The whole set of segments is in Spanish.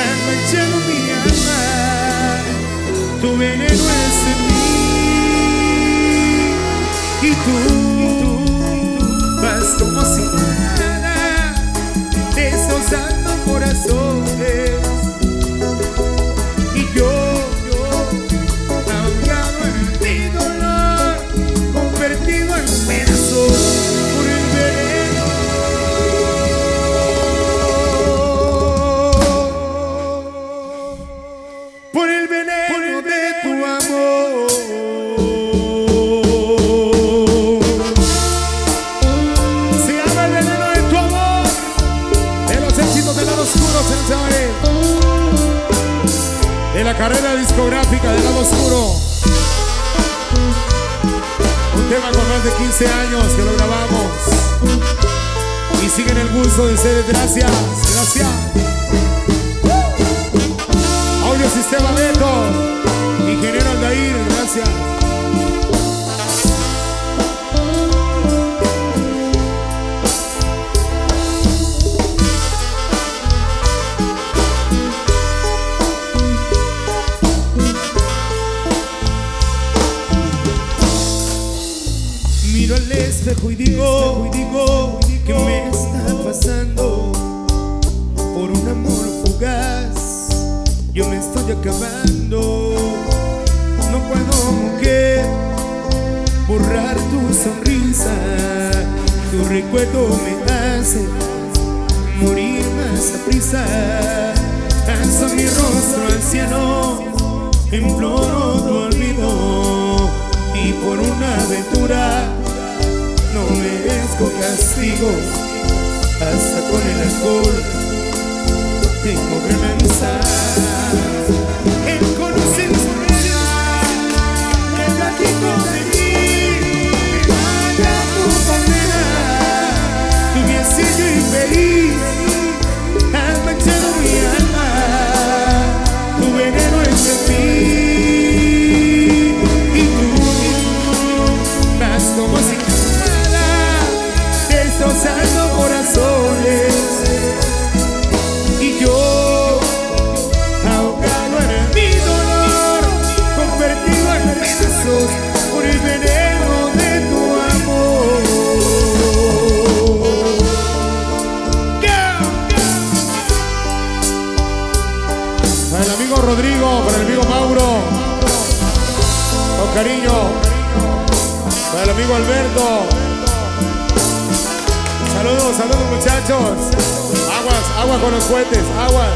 has manchado mi alma, tu veneno es en mí, y tú vas como si nada, destrozando corazones, y yo ahogado en mi dolor, convertido en pedazos por el veneno. Por el veneno de tu amor. Se llama el veneno de tu amor, de los éxitos del lado oscuro, señores, de la carrera discográfica del lado oscuro. Un tema con más de 15 años que lo grabamos y siguen el gusto de ustedes. Gracias, gracias. Audio Sistema Beto, ingeniero Aldair, gracias. Miro al espejo y digo que me está pasando por un amor fugaz. Yo me estoy acabando. No puedo, mujer, borrar tu sonrisa. Tu recuerdo me hace morir más aprisa. Alzo mi rostro al cielo, imploro tu olvido, y por una aventura no merezco castigo. Hasta con el alcohol tengo que pensar. Él conoce mis penas, el platico de mí, me manda tu condena. Tu viecillo infeliz has manchado mi alma, tu veneno es en mí, y tú vas como si nada, destrozando corazones, y yo ahogado en mi dolor, convertido en pedazos por el veneno de tu amor. Para el amigo Rodrigo, para el amigo Mauro, con cariño. Para el amigo Alberto. Saludos, saludos, muchachos. Aguas, aguas con los cohetes, aguas.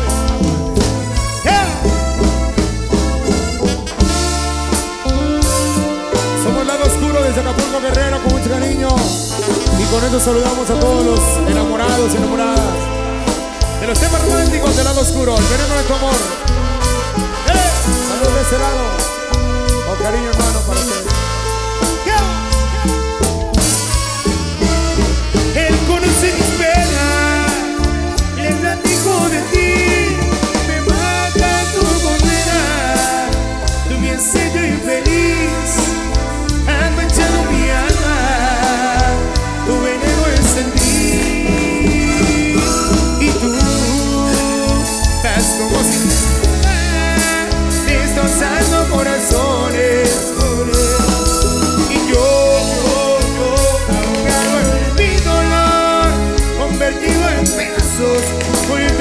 Somos Lado Oscuro desde Acapulco, Guerrero, con mucho cariño. Y con esto saludamos a todos los enamorados y enamoradas de los temas románticos del Lado Oscuro, el veneno de tu amor. Saludos de ese lado. Con cariño, hermano, para ustedes. Él conoce mis penas, le platico de ti, me mata tu condena, tu bien sello infeliz, has manchado mi alma, tu veneno es en mí, y tú estás como si nada, destrozando corazones, y yo ahogado en mi dolor, convertido en pedazos por el